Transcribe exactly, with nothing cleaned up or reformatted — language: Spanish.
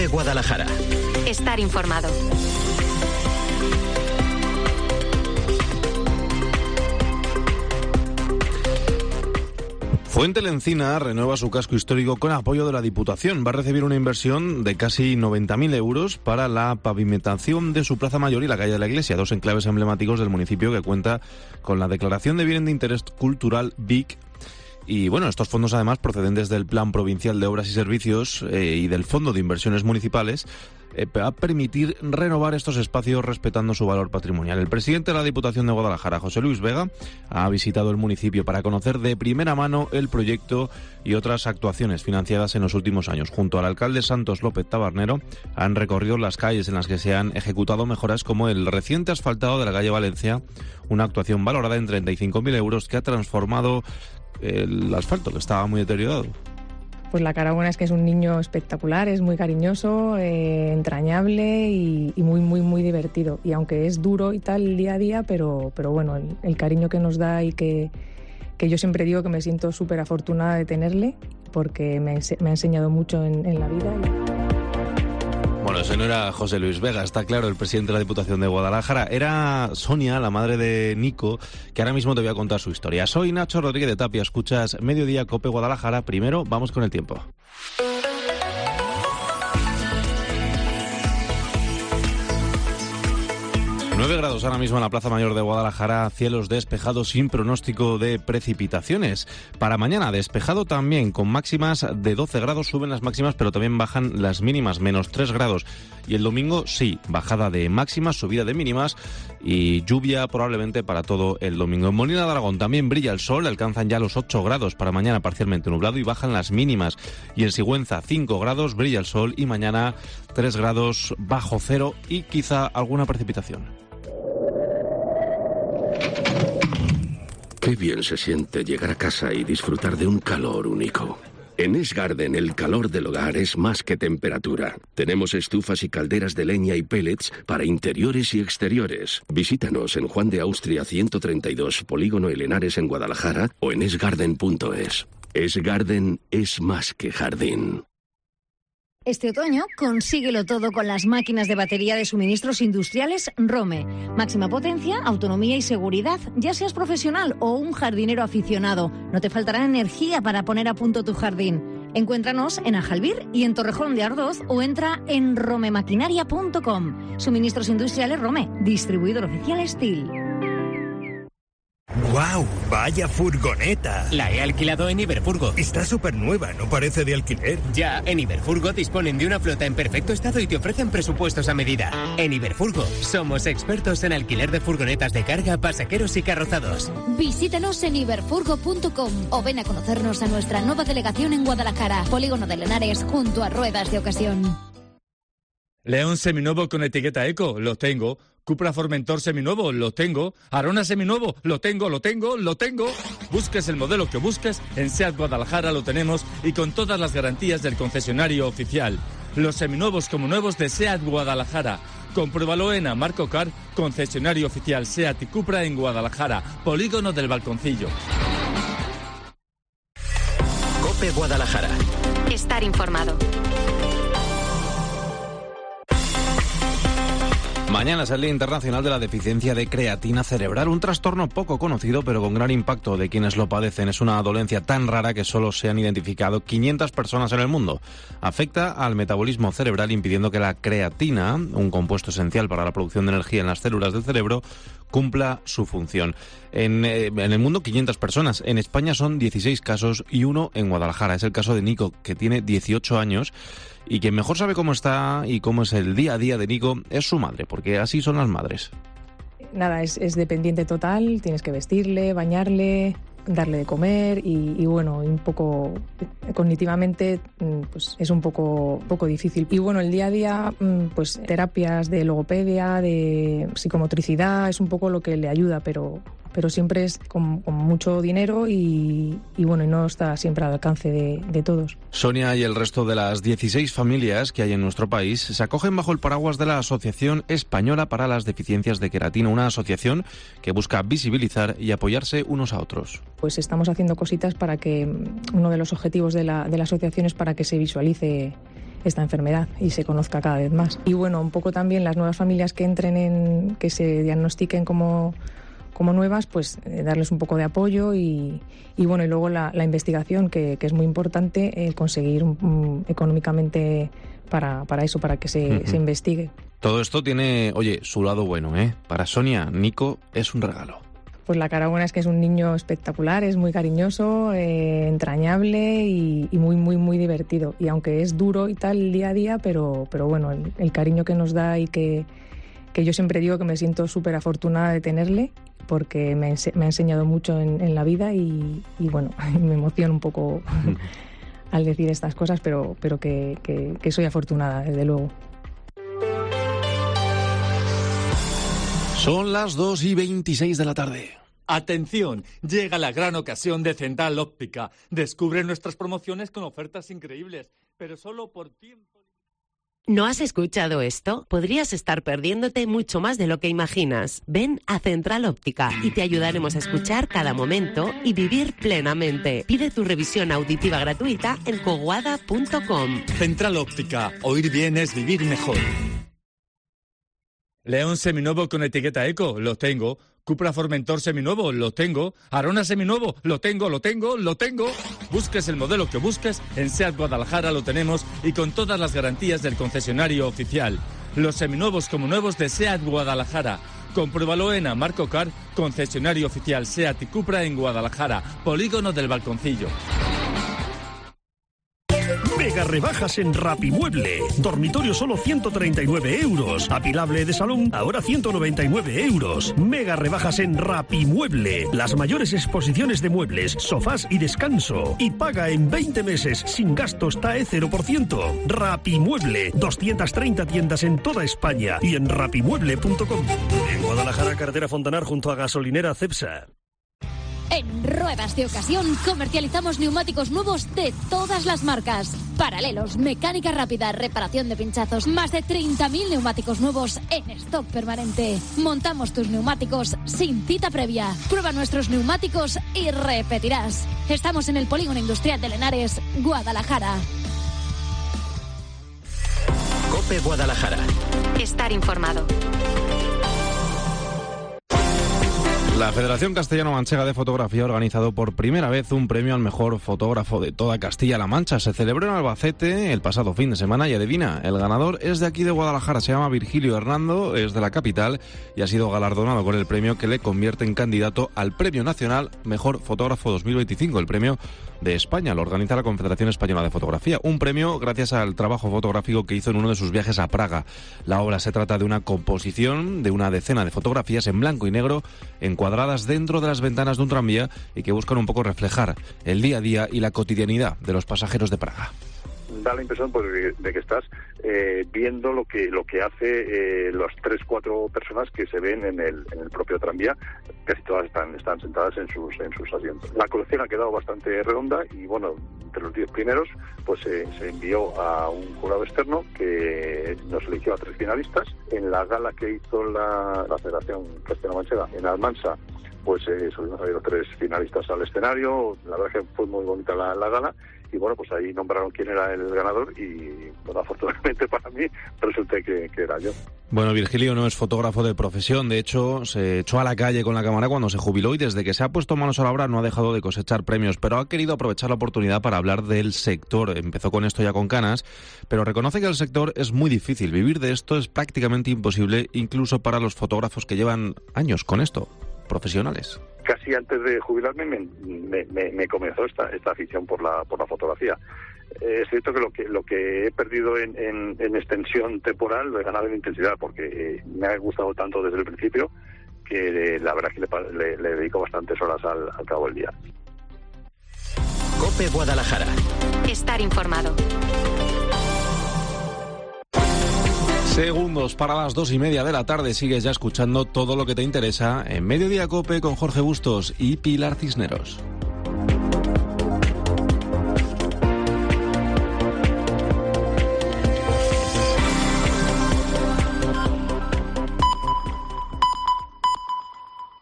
COPE Guadalajara. Estar informado. Fuente Lencina renueva su casco histórico con apoyo de la Diputación. Va a recibir una inversión de casi noventa mil euros para la pavimentación de su Plaza Mayor y la calle de la Iglesia, dos enclaves emblemáticos del municipio que cuenta con la declaración de bien de interés cultural B I C. Y bueno, estos fondos además procedentes del Plan Provincial de Obras y Servicios eh, y del Fondo de Inversiones Municipales eh, va a permitir renovar estos espacios respetando su valor patrimonial. El presidente de la Diputación de Guadalajara, José Luis Vega, ha visitado el municipio para conocer de primera mano el proyecto y otras actuaciones financiadas en los últimos años. Junto al alcalde Santos López Tabernero han recorrido las calles en las que se han ejecutado mejoras como el reciente asfaltado de la calle Valencia, una actuación valorada en treinta y cinco mil euros que ha transformado el asfalto, que estaba muy deteriorado. Pues la cara buena es que es un niño espectacular, es muy cariñoso, eh, entrañable y, y muy, muy, muy divertido. Y aunque es duro y tal el día a día, pero, pero bueno, el, el cariño que nos da y que, que yo siempre digo que me siento súper afortunada de tenerle, porque me, me ha enseñado mucho en, en la vida. Bueno, ese no era José Luis Vega, está claro, el presidente de la Diputación de Guadalajara. Era Sonia, la madre de Nico, que ahora mismo te voy a contar su historia. Soy Nacho Rodríguez de Tapia, escuchas Mediodía Cope Guadalajara. Primero, vamos con el tiempo. nueve grados ahora mismo en la Plaza Mayor de Guadalajara, cielos despejados sin pronóstico de precipitaciones. Para mañana despejado también, con máximas de doce grados, suben las máximas, pero también bajan las mínimas, menos tres grados. Y el domingo, sí, bajada de máximas, subida de mínimas y lluvia probablemente para todo el domingo. En Molina de Aragón también brilla el sol, alcanzan ya los ocho grados, para mañana parcialmente nublado y bajan las mínimas. Y en Sigüenza, cinco grados, brilla el sol y mañana tres grados bajo cero y quizá alguna precipitación. Qué bien se siente llegar a casa y disfrutar de un calor único. En Esgarden el calor del hogar es más que temperatura. Tenemos estufas y calderas de leña y pellets para interiores y exteriores. Visítanos en Juan de Austria ciento treinta y dos, Polígono El Henares en Guadalajara o en esgarden punto es. Esgarden es más que jardín. Este otoño, consíguelo todo con las máquinas de batería de suministros industriales Rome. Máxima potencia, autonomía y seguridad, ya seas profesional o un jardinero aficionado. No te faltará energía para poner a punto tu jardín. Encuéntranos en Ajalbir y en Torrejón de Ardoz o entra en romemaquinaria punto com. Suministros industriales Rome, distribuidor oficial Steel. ¡Guau! ¡Vaya furgoneta! La he alquilado en Iberfurgo. Está súper nueva, ¿no parece de alquiler? Ya, en Iberfurgo disponen de una flota en perfecto estado y te ofrecen presupuestos a medida. En Iberfurgo somos expertos en alquiler de furgonetas de carga, pasajeros y carrozados. Visítanos en iberfurgo punto com o ven a conocernos a nuestra nueva delegación en Guadalajara, Polígono de Henares, junto a Ruedas de Ocasión. León seminuevo con etiqueta eco, lo tengo. Cupra Formentor seminuevo, lo tengo. Arona seminuevo, lo tengo, lo tengo, lo tengo. Busques el modelo que busques, en SEAT Guadalajara lo tenemos y con todas las garantías del concesionario oficial. Los seminuevos como nuevos de SEAT Guadalajara. Compruébalo en Amarco Car, concesionario oficial SEAT y Cupra en Guadalajara, Polígono del Balconcillo. COPE Guadalajara. Estar informado. Mañana es el Día Internacional de la Deficiencia de Creatina Cerebral, un trastorno poco conocido pero con gran impacto de quienes lo padecen. Es una dolencia tan rara que solo se han identificado quinientas personas en el mundo. Afecta al metabolismo cerebral impidiendo que la creatina, un compuesto esencial para la producción de energía en las células del cerebro, cumpla su función. En, eh, en el mundo quinientas personas, en España son dieciséis casos y uno en Guadalajara. Es el caso de Nico, que tiene dieciocho años y quien mejor sabe cómo está y cómo es el día a día de Nico es su madre, porque así son las madres. Nada, es, es dependiente total, tienes que vestirle, bañarle, darle de comer y, y bueno, un poco cognitivamente pues es un poco, poco difícil. Y bueno, el día a día, pues terapias de logopedia, de psicomotricidad, es un poco lo que le ayuda, pero, pero siempre es con, con mucho dinero y, y bueno, y no está siempre al alcance de, de todos. Sonia y el resto de las dieciséis familias que hay en nuestro país se acogen bajo el paraguas de la Asociación Española para las Deficiencias de Queratina, una asociación que busca visibilizar y apoyarse unos a otros. Pues estamos haciendo cositas para que uno de los objetivos de la, de la asociación es para que se visualice esta enfermedad y se conozca cada vez más. Y bueno, un poco también las nuevas familias que entren en, que se diagnostiquen como, como nuevas, pues eh, darles un poco de apoyo y, y bueno, y luego la, la investigación, que, que es muy importante, el conseguir um, económicamente para, para eso, para que se, uh-huh. se investigue. Todo esto tiene, oye, su lado bueno, ¿eh? Para Sonia, Nico es un regalo. Pues la cara buena es que es un niño espectacular, es muy cariñoso, eh, entrañable y, y muy, muy, muy divertido. Y aunque es duro y tal día a día, pero, pero bueno, el, el cariño que nos da y que, que yo siempre digo que me siento súper afortunada de tenerle, porque me, me ha enseñado mucho en, en la vida y, y bueno, me emociono un poco al decir estas cosas, pero, pero que, que, que soy afortunada, desde luego. Son las dos y veintiséis de la tarde. Atención, llega la gran ocasión de Central Óptica. Descubre nuestras promociones con ofertas increíbles, pero solo por tiempo. ¿No has escuchado esto? Podrías estar perdiéndote mucho más de lo que imaginas. Ven a Central Óptica y te ayudaremos a escuchar cada momento y vivir plenamente. Pide tu revisión auditiva gratuita en coguada punto com. Central Óptica. Oír bien es vivir mejor. León seminuevo con etiqueta eco, lo tengo. Cupra Formentor seminuevo, lo tengo. Arona seminuevo, lo tengo, lo tengo, lo tengo. Busques el modelo que busques, en SEAT Guadalajara lo tenemos y con todas las garantías del concesionario oficial. Los seminuevos como nuevos de SEAT Guadalajara. Compruébalo en Amarco Car, concesionario oficial SEAT y Cupra en Guadalajara, Polígono del Balconcillo. Mega rebajas en Rapimueble. Dormitorio solo ciento treinta y nueve euros. Apilable de salón ahora ciento noventa y nueve euros. Mega rebajas en Rapimueble. Las mayores exposiciones de muebles, sofás y descanso. Y paga en veinte meses sin gastos T A E cero por ciento. Rapimueble. doscientas treinta tiendas en toda España y en rapimueble punto com. En Guadalajara, carretera Fontanar junto a gasolinera Cepsa. En Ruedas de Ocasión comercializamos neumáticos nuevos de todas las marcas. Paralelos, mecánica rápida, reparación de pinchazos, más de treinta mil neumáticos nuevos en stock permanente. Montamos tus neumáticos sin cita previa. Prueba nuestros neumáticos y repetirás. Estamos en el Polígono Industrial de Lenares, Guadalajara. COPE Guadalajara. Estar informado. La Federación Castellano-Manchega de Fotografía ha organizado por primera vez un premio al mejor fotógrafo de toda Castilla-La Mancha. Se celebró en Albacete el pasado fin de semana y adivina, el ganador es de aquí de Guadalajara, se llama Virgilio Hernando, es de la capital y ha sido galardonado con el premio que le convierte en candidato al Premio Nacional Mejor Fotógrafo dos mil veinticinco, el premio de España, lo organiza la Confederación Española de Fotografía. Un premio gracias al trabajo fotográfico que hizo en uno de sus viajes a Praga. La obra se trata de una composición de una decena de fotografías en blanco y negro encuadradas dentro de las ventanas de un tranvía y que buscan un poco reflejar el día a día y la cotidianidad de los pasajeros de Praga. Da la impresión pues, de, de que estás eh, viendo lo que lo que hace eh, los tres cuatro personas que se ven en el, en el propio tranvía. Casi todas están están sentadas en sus en sus asientos. La colección ha quedado bastante redonda y bueno, entre los diez primeros pues eh, se envió a un jurado externo que nos eligió a tres finalistas. En la gala que hizo la, la Federación Castellano-Manchega en Almansa, pues eh, subimos a los tres finalistas al escenario. La verdad que fue muy bonita la, la gala. Y bueno, pues ahí nombraron quién era el ganador y, bueno, afortunadamente para mí resulté que, que era yo. Bueno, Virgilio no es fotógrafo de profesión, de hecho se echó a la calle con la cámara cuando se jubiló y desde que se ha puesto manos a la obra no ha dejado de cosechar premios, pero ha querido aprovechar la oportunidad para hablar del sector. Empezó con esto ya con canas, pero reconoce que el sector es muy difícil, vivir de esto es prácticamente imposible, incluso para los fotógrafos que llevan años con esto, profesionales. Casi antes de jubilarme me, me, me, me comenzó esta, esta afición por la por la fotografía. Eh, es cierto que lo que lo que he perdido en, en, en extensión temporal lo he ganado en intensidad, porque eh, me ha gustado tanto desde el principio que eh, la verdad es que le, le, le dedico bastantes horas al, al cabo del día. COPE Guadalajara. Estar informado. Segundos para las dos y media de la tarde. Sigues ya escuchando todo lo que te interesa en Mediodía COPE con Jorge Bustos y Pilar Cisneros.